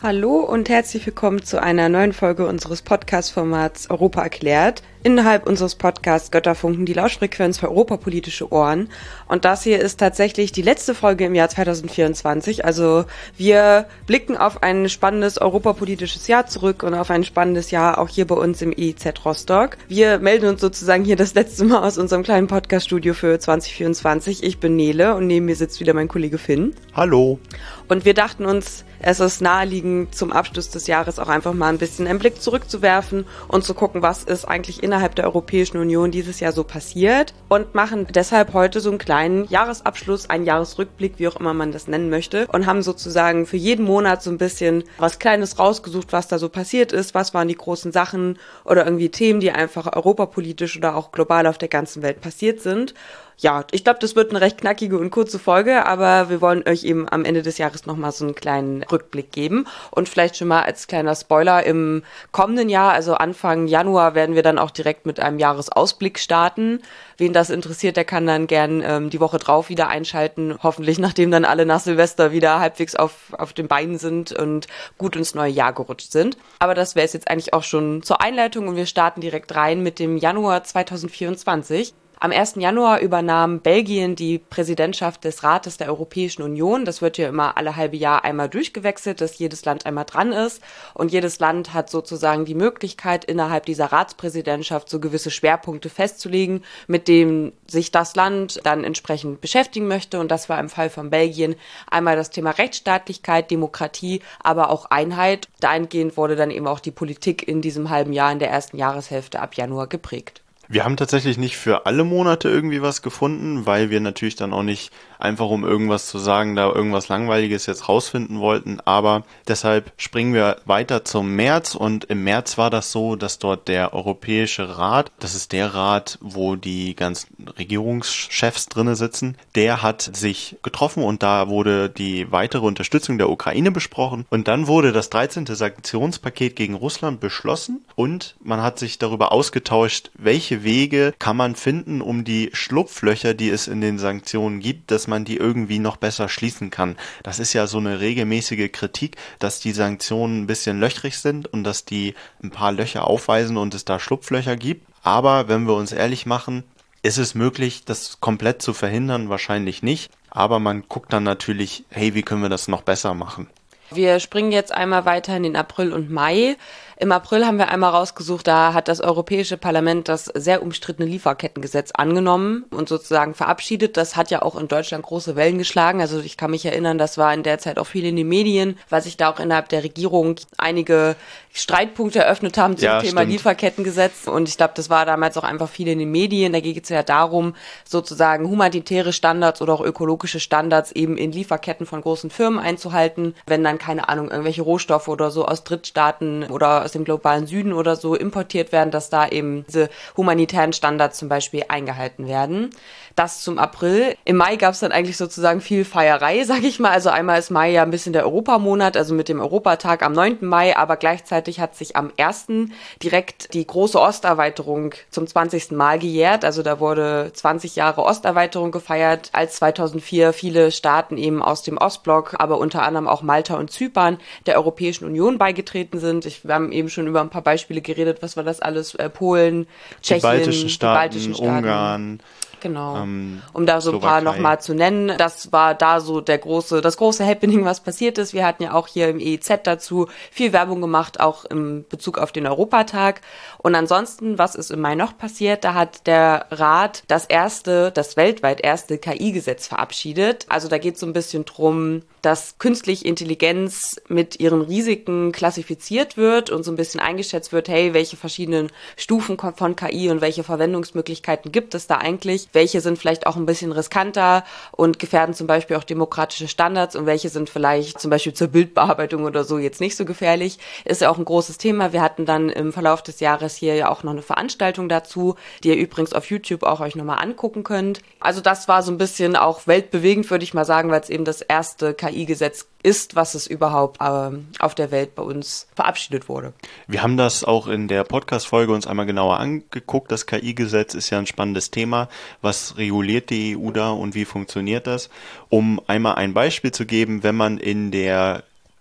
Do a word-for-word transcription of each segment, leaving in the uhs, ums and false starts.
Hallo und herzlich willkommen zu einer neuen Folge unseres Podcast-Formats Europa erklärt. Innerhalb unseres Podcasts Götterfunken, die Lauschfrequenz für europapolitische Ohren. Und das hier ist tatsächlich die letzte Folge im Jahr zwanzig vierundzwanzig. Also wir blicken auf ein spannendes europapolitisches Jahr zurück und auf ein spannendes Jahr auch hier bei uns im E I Z Rostock. Wir melden uns sozusagen hier das letzte Mal aus unserem kleinen Podcast-Studio für zwanzig vierundzwanzig. Ich bin Nele und neben mir sitzt wieder mein Kollege Finn. Hallo. Und wir dachten uns, es ist naheliegend, zum Abschluss des Jahres auch einfach mal ein bisschen einen Blick zurückzuwerfen und zu gucken, was ist eigentlich innerhalb der Europäischen Union dieses Jahr so passiert und machen deshalb heute so einen kleinen Jahresabschluss, einen Jahresrückblick, wie auch immer man das nennen möchte, und haben sozusagen für jeden Monat so ein bisschen was Kleines rausgesucht, was da so passiert ist, was waren die großen Sachen oder irgendwie Themen, die einfach europapolitisch oder auch global auf der ganzen Welt passiert sind. Ja, ich glaube, das wird eine recht knackige und kurze Folge, aber wir wollen euch eben am Ende des Jahres nochmal so einen kleinen Rückblick geben und vielleicht schon mal als kleiner Spoiler im kommenden Jahr, also Anfang Januar, werden wir dann auch direkt mit einem Jahresausblick starten. Wen das interessiert, der kann dann gern ähm, die Woche drauf wieder einschalten, hoffentlich nachdem dann alle nach Silvester wieder halbwegs auf, auf den Beinen sind und gut ins neue Jahr gerutscht sind. Aber das wäre es jetzt eigentlich auch schon zur Einleitung und wir starten direkt rein mit dem Januar zwanzig vierundzwanzig. Am ersten Januar übernahm Belgien die Präsidentschaft des Rates der Europäischen Union. Das wird ja immer alle halbe Jahr einmal durchgewechselt, dass jedes Land einmal dran ist. Und jedes Land hat sozusagen die Möglichkeit, innerhalb dieser Ratspräsidentschaft so gewisse Schwerpunkte festzulegen, mit denen sich das Land dann entsprechend beschäftigen möchte. Und das war im Fall von Belgien einmal das Thema Rechtsstaatlichkeit, Demokratie, aber auch Einheit. Dahingehend wurde dann eben auch die Politik in diesem halben Jahr in der ersten Jahreshälfte ab Januar geprägt. Wir haben tatsächlich nicht für alle Monate irgendwie was gefunden, weil wir natürlich dann auch nicht einfach, um irgendwas zu sagen, da irgendwas Langweiliges jetzt rausfinden wollten. Aber deshalb springen wir weiter zum März. Und im März war das so, dass dort der Europäische Rat, das ist der Rat, wo die ganzen Regierungschefs drinne sitzen, der hat sich getroffen und da wurde die weitere Unterstützung der Ukraine besprochen. Und dann wurde das dreizehnte Sanktionspaket gegen Russland beschlossen und man hat sich darüber ausgetauscht, welche Wege kann man finden, um die Schlupflöcher, die es in den Sanktionen gibt, dass man die irgendwie noch besser schließen kann. Das ist ja so eine regelmäßige Kritik, dass die Sanktionen ein bisschen löchrig sind und dass die ein paar Löcher aufweisen und es da Schlupflöcher gibt. Aber wenn wir uns ehrlich machen, ist es möglich, das komplett zu verhindern? Wahrscheinlich nicht. Aber man guckt dann natürlich, hey, wie können wir das noch besser machen? Wir springen jetzt einmal weiter in den April und Mai. Im April haben wir einmal rausgesucht, da hat das Europäische Parlament das sehr umstrittene Lieferkettengesetz angenommen und sozusagen verabschiedet. Das hat ja auch in Deutschland große Wellen geschlagen. Also ich kann mich erinnern, das war in der Zeit auch viel in den Medien, weil sich da auch innerhalb der Regierung einige Streitpunkte eröffnet haben zum ja, Thema stimmt. Lieferkettengesetz. Und ich glaube, das war damals auch einfach viel in den Medien. Da geht es ja darum, sozusagen humanitäre Standards oder auch ökologische Standards eben in Lieferketten von großen Firmen einzuhalten, wenn dann, keine Ahnung, irgendwelche Rohstoffe oder so aus Drittstaaten oder aus dem globalen Süden oder so importiert werden, dass da eben diese humanitären Standards zum Beispiel eingehalten werden. Das zum April. Im Mai gab es dann eigentlich sozusagen viel Feierei, sag ich mal. Also einmal ist Mai ja ein bisschen der Europamonat, also mit dem Europatag am neunten Mai, aber gleichzeitig hat sich am ersten direkt die große Osterweiterung zum zwanzigsten Mal gejährt. Also da wurde zwanzig Jahre Osterweiterung gefeiert, als zweitausendvier viele Staaten eben aus dem Ostblock, aber unter anderem auch Malta und Zypern der Europäischen Union beigetreten sind. Ich, wir haben eben schon über ein paar Beispiele geredet, was war das alles? Äh, Polen, Tschechien, die baltischen Staaten, die baltischen Staaten. Ungarn. Genau, ähm, um da so ein paar Slowakei. nochmal zu nennen. Das war da so der große, das große Happening, was passiert ist. Wir hatten ja auch hier im E I Z dazu viel Werbung gemacht, auch im Bezug auf den Europatag. Und ansonsten, was ist im Mai noch passiert? Da hat der Rat das erste, das weltweit erste K I-Gesetz verabschiedet. Also da geht es so ein bisschen drum, dass künstliche Intelligenz mit ihren Risiken klassifiziert wird und so ein bisschen eingeschätzt wird, hey, welche verschiedenen Stufen von K I und welche Verwendungsmöglichkeiten gibt es da eigentlich? Welche sind vielleicht auch ein bisschen riskanter und gefährden zum Beispiel auch demokratische Standards und welche sind vielleicht zum Beispiel zur Bildbearbeitung oder so jetzt nicht so gefährlich? Ist ja auch ein großes Thema. Wir hatten dann im Verlauf des Jahres hier ja auch noch eine Veranstaltung dazu, die ihr übrigens auf YouTube auch euch nochmal angucken könnt. Also das war so ein bisschen auch weltbewegend, würde ich mal sagen, weil es eben das erste K I-Gesetz ist, was es überhaupt ähm, auf der Welt bei uns verabschiedet wurde. Wir haben das auch in der Podcast-Folge uns einmal genauer angeguckt. Das K I-Gesetz ist ja ein spannendes Thema. Was reguliert die E U da und wie funktioniert das? Um einmal ein Beispiel zu geben, wenn man in der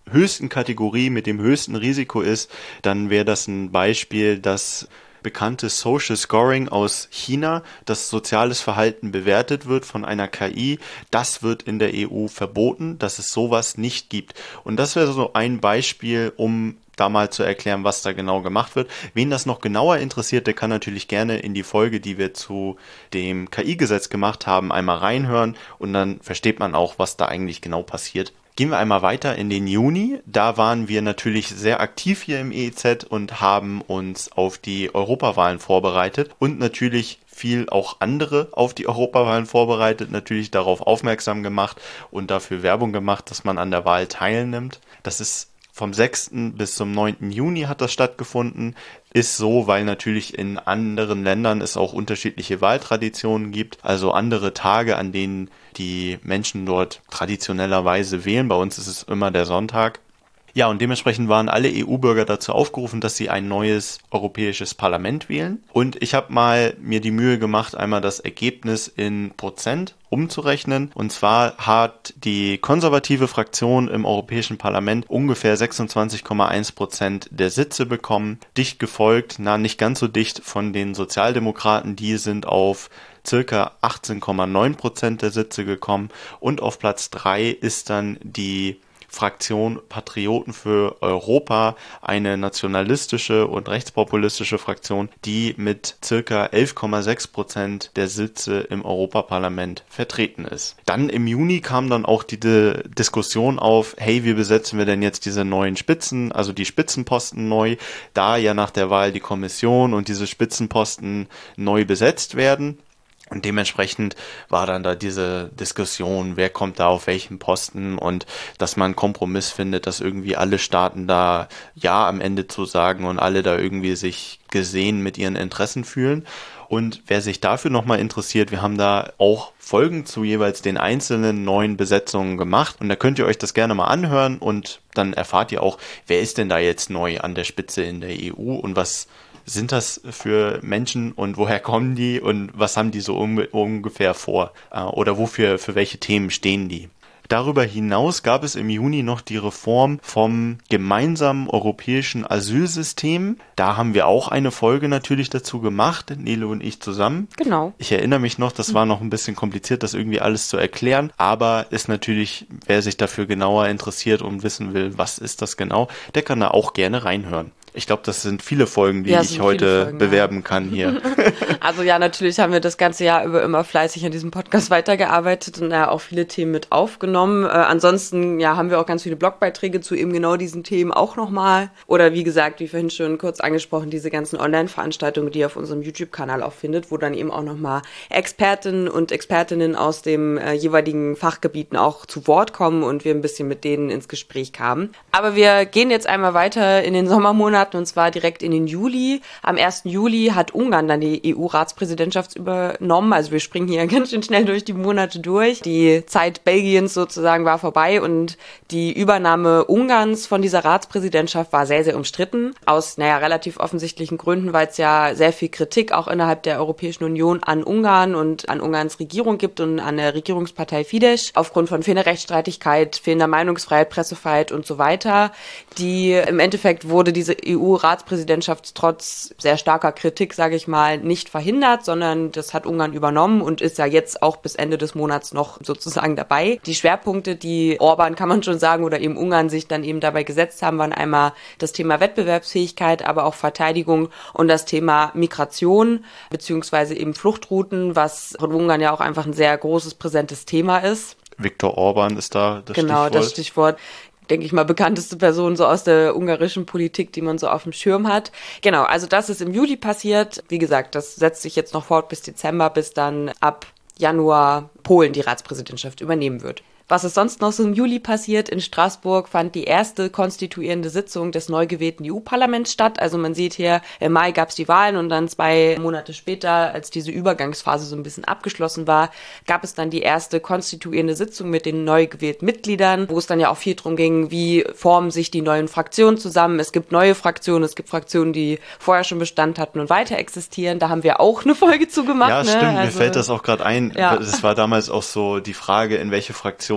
höchsten Kategorie, mit dem höchsten Risiko ist, dann wäre das ein Beispiel, dass bekanntes Social Scoring aus China, dass soziales Verhalten bewertet wird von einer K I, das wird in der E U verboten, dass es sowas nicht gibt. Und das wäre so ein Beispiel, um da mal zu erklären, was da genau gemacht wird. Wen das noch genauer interessiert, der kann natürlich gerne in die Folge, die wir zu dem K I-Gesetz gemacht haben, einmal reinhören und dann versteht man auch, was da eigentlich genau passiert. Gehen wir einmal weiter in den Juni. Da waren wir natürlich sehr aktiv hier im E E Z und haben uns auf die Europawahlen vorbereitet und natürlich viel auch andere auf die Europawahlen vorbereitet, natürlich darauf aufmerksam gemacht und dafür Werbung gemacht, dass man an der Wahl teilnimmt. Das ist vom sechsten bis zum neunten Juni hat das stattgefunden. Ist so, weil natürlich in anderen Ländern es auch unterschiedliche Wahltraditionen gibt, also andere Tage, an denen die Menschen dort traditionellerweise wählen. Bei uns ist es immer der Sonntag. Ja, und dementsprechend waren alle E U-Bürger dazu aufgerufen, dass sie ein neues europäisches Parlament wählen. Und ich habe mal mir die Mühe gemacht, einmal das Ergebnis in Prozent umzurechnen. Und zwar hat die konservative Fraktion im Europäischen Parlament ungefähr sechsundzwanzig Komma eins Prozent der Sitze bekommen. Dicht gefolgt, na nicht ganz so dicht, von den Sozialdemokraten. Die sind auf circa achtzehn Komma neun Prozent der Sitze gekommen. Und auf Platz drei ist dann die Fraktion Patrioten für Europa, eine nationalistische und rechtspopulistische Fraktion, die mit circa elf Komma sechs Prozent der Sitze im Europaparlament vertreten ist. Dann im Juni kam dann auch die De- Diskussion auf, hey, wie besetzen wir denn jetzt diese neuen Spitzen, also die Spitzenposten neu, da ja nach der Wahl die Kommission und diese Spitzenposten neu besetzt werden. Und dementsprechend war dann da diese Diskussion, wer kommt da auf welchen Posten und dass man einen Kompromiss findet, dass irgendwie alle Staaten da Ja am Ende zu sagen und alle da irgendwie sich gesehen mit ihren Interessen fühlen. Und wer sich dafür nochmal interessiert, wir haben da auch Folgen zu jeweils den einzelnen neuen Besetzungen gemacht. Und da könnt ihr euch das gerne mal anhören und dann erfahrt ihr auch, wer ist denn da jetzt neu an der Spitze in der E U und was sind das für Menschen und woher kommen die und was haben die so um, ungefähr vor äh, oder wofür, für welche Themen stehen die? Darüber hinaus gab es im Juni noch die Reform vom gemeinsamen europäischen Asylsystem. Da haben wir auch eine Folge natürlich dazu gemacht, Nele und ich zusammen. Genau. Ich erinnere mich noch, das war noch ein bisschen kompliziert, das irgendwie alles zu erklären, aber ist natürlich, wer sich dafür genauer interessiert und wissen will, was ist das genau, der kann da auch gerne reinhören. Ich glaube, das sind viele Folgen, die ja, ich heute Folgen, bewerben ja. kann hier. Also ja, natürlich haben wir das ganze Jahr über immer fleißig an diesem Podcast weitergearbeitet und ja auch viele Themen mit aufgenommen. Äh, ansonsten ja haben wir auch ganz viele Blogbeiträge zu eben genau diesen Themen auch nochmal. Oder wie gesagt, wie vorhin schon kurz angesprochen, diese ganzen Online-Veranstaltungen, die ihr auf unserem YouTube-Kanal auch findet, wo dann eben auch nochmal Expertinnen und Expertinnen aus dem äh, jeweiligen Fachgebieten auch zu Wort kommen und wir ein bisschen mit denen ins Gespräch kamen. Aber wir gehen jetzt einmal weiter in den Sommermonaten und zwar direkt in den Juli. Am ersten Juli hat Ungarn dann die E U-Ratspräsidentschaft übernommen. Also wir springen hier ganz schön schnell durch die Monate durch. Die Zeit Belgiens sozusagen war vorbei und die Übernahme Ungarns von dieser Ratspräsidentschaft war sehr, sehr umstritten. Aus, naja, relativ offensichtlichen Gründen, weil es ja sehr viel Kritik auch innerhalb der Europäischen Union an Ungarn und an Ungarns Regierung gibt und an der Regierungspartei Fidesz aufgrund von fehlender Rechtsstreitigkeit, fehlender Meinungsfreiheit, Pressefreiheit und so weiter. Die im Endeffekt wurde diese E U-Ratspräsidentschaft trotz sehr starker Kritik, sage ich mal, nicht verhindert, sondern das hat Ungarn übernommen und ist ja jetzt auch bis Ende des Monats noch sozusagen dabei. Die Schwerpunkte, die Orban, kann man schon sagen, oder eben Ungarn sich dann eben dabei gesetzt haben, waren einmal das Thema Wettbewerbsfähigkeit, aber auch Verteidigung und das Thema Migration beziehungsweise eben Fluchtrouten, was von Ungarn ja auch einfach ein sehr großes, präsentes Thema ist. Viktor Orban ist da das genau, Stichwort. Genau, das Stichwort. Denke ich mal, bekannteste Person so aus der ungarischen Politik, die man so auf dem Schirm hat. Genau, also das ist im Juli passiert. Wie gesagt, das setzt sich jetzt noch fort bis Dezember, bis dann ab Januar Polen die Ratspräsidentschaft übernehmen wird. Was ist sonst noch so im Juli passiert? In Straßburg fand die erste konstituierende Sitzung des neu gewählten E U-Parlaments statt. Also man sieht hier, im Mai gab es die Wahlen und dann zwei Monate später, als diese Übergangsphase so ein bisschen abgeschlossen war, gab es dann die erste konstituierende Sitzung mit den neu gewählten Mitgliedern, wo es dann ja auch viel darum ging, wie formen sich die neuen Fraktionen zusammen. Es gibt neue Fraktionen, es gibt Fraktionen, die vorher schon Bestand hatten und weiter existieren. Da haben wir auch eine Folge zu gemacht. Ja, ne? stimmt, also, mir fällt das auch gerade ein. Ja. Das war damals auch so die Frage, in welche Fraktion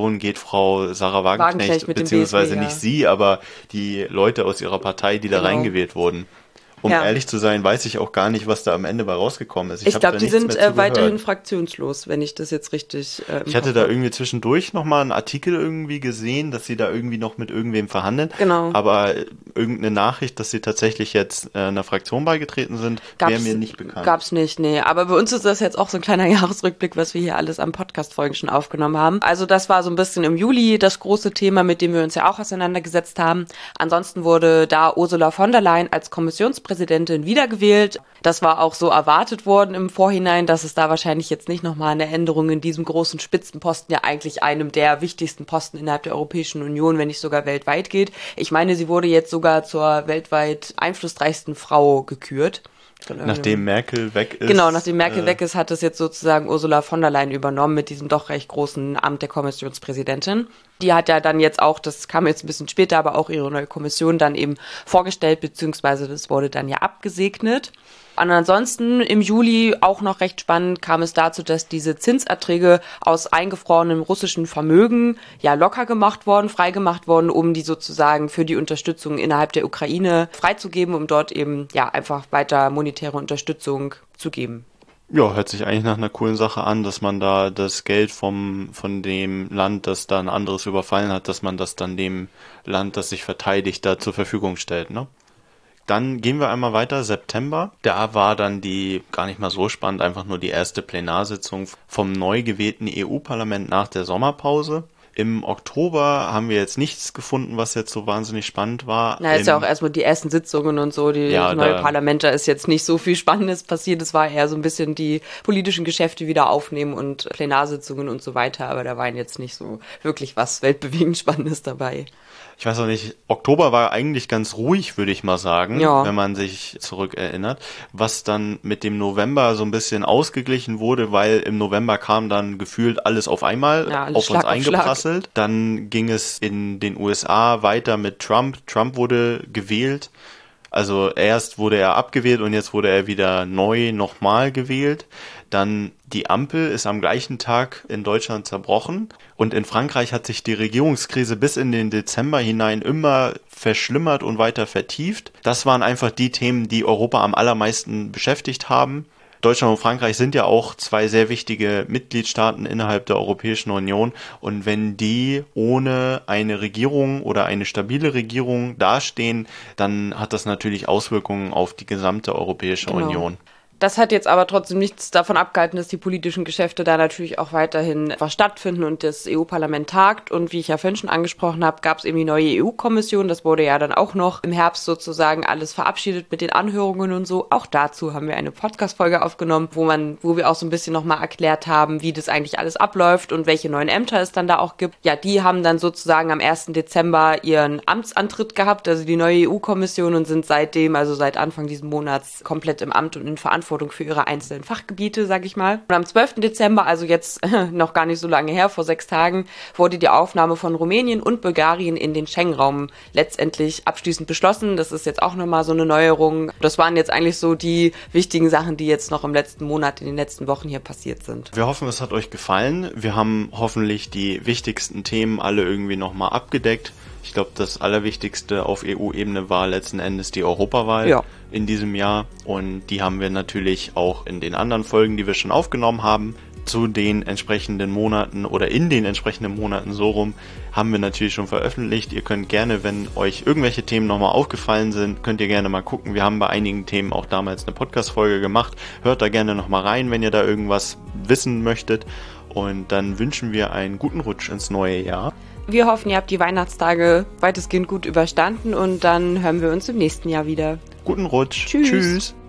Diskussion geht Frau Sarah Wagenknecht, Wagenknecht mit dem beziehungsweise B S W, ja. nicht sie, aber die Leute aus ihrer Partei, die da Genau. reingewählt wurden. Um Ja. ehrlich zu sein, weiß ich auch gar nicht, was da am Ende bei rausgekommen ist. Ich, hab glaube, da die nichts sind mehr zu äh, weiterhin gehört. fraktionslos, wenn ich das jetzt richtig äh, im Ich hatte Kopf da habe. irgendwie zwischendurch nochmal einen Artikel irgendwie gesehen, dass sie da irgendwie noch mit irgendwem verhandeln. Genau. Aber äh, irgendeine Nachricht, dass sie tatsächlich jetzt äh, einer Fraktion beigetreten sind, wäre mir nicht bekannt. Gab's nicht, nee. Aber bei uns ist das jetzt auch so ein kleiner Jahresrückblick, was wir hier alles am Podcast-Folgen schon aufgenommen haben. Also das war so ein bisschen im Juli das große Thema, mit dem wir uns ja auch auseinandergesetzt haben. Ansonsten wurde da Ursula von der Leyen als Kommissionspräsidentin wiedergewählt. Das war auch so erwartet worden im Vorhinein, dass es da wahrscheinlich jetzt nicht nochmal eine Änderung in diesem großen Spitzenposten, ja eigentlich einem der wichtigsten Posten innerhalb der Europäischen Union, wenn nicht sogar weltweit geht. Ich meine, sie wurde jetzt sogar zur weltweit einflussreichsten Frau gekürt. Nachdem Merkel weg ist. Genau, nachdem Merkel äh, weg ist, hat es jetzt sozusagen Ursula von der Leyen übernommen mit diesem doch recht großen Amt der Kommissionspräsidentin. Die hat ja dann jetzt auch, das kam jetzt ein bisschen später, aber auch ihre neue Kommission dann eben vorgestellt, beziehungsweise das wurde dann ja abgesegnet. Und ansonsten im Juli, auch noch recht spannend, kam es dazu, dass diese Zinserträge aus eingefrorenem russischen Vermögen ja locker gemacht worden, freigemacht worden, um die sozusagen für die Unterstützung innerhalb der Ukraine freizugeben, um dort eben ja einfach weiter monetäre Unterstützung zu geben. Ja, hört sich eigentlich nach einer coolen Sache an, dass man da das Geld vom von dem Land, das da ein anderes überfallen hat, dass man das dann dem Land, das sich verteidigt, da zur Verfügung stellt, ne? Dann gehen wir einmal weiter, September. Da war dann die, gar nicht mal so spannend, einfach nur die erste Plenarsitzung vom neu gewählten E U-Parlament nach der Sommerpause. Im Oktober haben wir jetzt nichts gefunden, was jetzt so wahnsinnig spannend war. Na, ist ja auch erstmal die ersten Sitzungen und so, die Ja, neue da- Parlament, da ist jetzt nicht so viel Spannendes passiert. Es war eher so ein bisschen die politischen Geschäfte wieder aufnehmen und Plenarsitzungen und so weiter, aber da war jetzt nicht so wirklich was weltbewegend Spannendes dabei. Ich weiß auch nicht, Oktober war eigentlich ganz ruhig, würde ich mal sagen, Ja. wenn man sich zurückerinnert, was dann mit dem November so ein bisschen ausgeglichen wurde, weil im November kam dann gefühlt alles auf einmal Ja, alles auf Schlag uns auf eingeprasselt. Dann ging es in den U S A weiter mit Trump. Trump wurde gewählt. Also erst wurde er abgewählt und jetzt wurde er wieder neu nochmal gewählt. Dann die Ampel ist am gleichen Tag in Deutschland zerbrochen und in Frankreich hat sich die Regierungskrise bis in den Dezember hinein immer verschlimmert und weiter vertieft. Das waren einfach die Themen, die Europa am allermeisten beschäftigt haben. Deutschland und Frankreich sind ja auch zwei sehr wichtige Mitgliedstaaten innerhalb der Europäischen Union und wenn die ohne eine Regierung oder eine stabile Regierung dastehen, dann hat das natürlich Auswirkungen auf die gesamte Europäische Genau. Union. Das hat jetzt aber trotzdem nichts davon abgehalten, dass die politischen Geschäfte da natürlich auch weiterhin etwas stattfinden und das E U-Parlament tagt. Und wie ich ja vorhin schon angesprochen habe, gab es eben die neue E U-Kommission. Das wurde ja dann auch noch im Herbst sozusagen alles verabschiedet mit den Anhörungen und so. Auch dazu haben wir eine Podcast-Folge aufgenommen, wo man, wo wir auch so ein bisschen nochmal erklärt haben, wie das eigentlich alles abläuft und welche neuen Ämter es dann da auch gibt. Ja, die haben dann sozusagen am ersten Dezember ihren Amtsantritt gehabt, also die neue E U-Kommission, und sind seitdem, also seit Anfang dieses Monats, komplett im Amt und in Verantwortung für ihre einzelnen Fachgebiete, sag ich mal. Und am zwölften Dezember, also jetzt noch gar nicht so lange her, vor sechs Tagen, wurde die Aufnahme von Rumänien und Bulgarien in den Schengen-Raum letztendlich abschließend beschlossen. Das ist jetzt auch nochmal so eine Neuerung. Das waren jetzt eigentlich so die wichtigen Sachen, die jetzt noch im letzten Monat, in den letzten Wochen hier passiert sind. Wir hoffen, es hat euch gefallen. Wir haben hoffentlich die wichtigsten Themen alle irgendwie nochmal abgedeckt. Ich glaube, das Allerwichtigste auf E U-Ebene war letzten Endes die Europawahl Ja. in diesem Jahr. Und die haben wir natürlich auch in den anderen Folgen, die wir schon aufgenommen haben, zu den entsprechenden Monaten oder in den entsprechenden Monaten so rum, haben wir natürlich schon veröffentlicht. Ihr könnt gerne, wenn euch irgendwelche Themen nochmal aufgefallen sind, könnt ihr gerne mal gucken. Wir haben bei einigen Themen auch damals eine Podcast-Folge gemacht. Hört da gerne nochmal rein, wenn ihr da irgendwas wissen möchtet. Und dann wünschen wir einen guten Rutsch ins neue Jahr. Wir hoffen, ihr habt die Weihnachtstage weitestgehend gut überstanden und dann hören wir uns im nächsten Jahr wieder. Guten Rutsch. Tschüss. Tschüss.